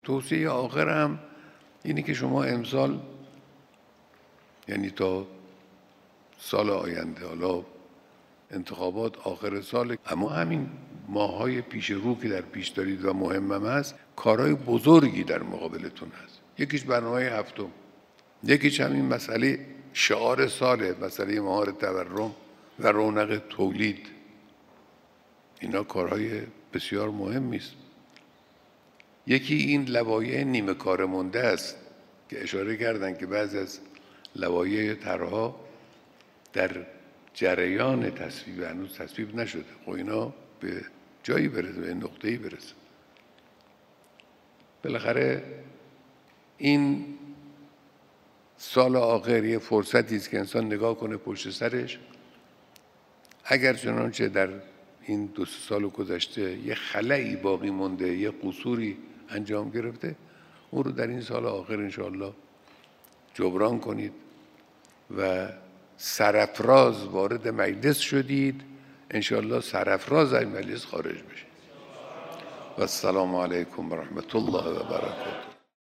توصیه آخرم اینه که شما امسال، یعنی تا سال آینده، حالا انتخابات آخر سال، اما همین ماه‌های پیش رو که در پیش دارید و مهمم هست، کارهای بزرگی در مقابلتون هست. یکیش برنامه هفتم، یکیش همین مسئله شعار ساله، مسئله مهار تورم و رونق تولید. اینا کارهای بسیار مهمی است. یکی این لوایح نیمه کار مونده است که اشاره کردن که بعضی از لوایح طرح‌ها در جریان تصویب، هنوز تصویب نشده. خب اینا به جایی برسه، به نقطه‌ای برسه. بالاخره این سال آخر یه فرصتی است که انسان نگاه کنه پشت سرش. اگر چنانچه در این 2 سال گذشته یه خلایی باقی مونده، یه قصوری انجام گرفته، اون رو در این سال آخر انشاءالله جبران کنید و سرافراز وارد مجلس شدید، انشاءالله سرافراز از مجلس خارج بشید. و السلام علیکم و رحمت الله و برکاته.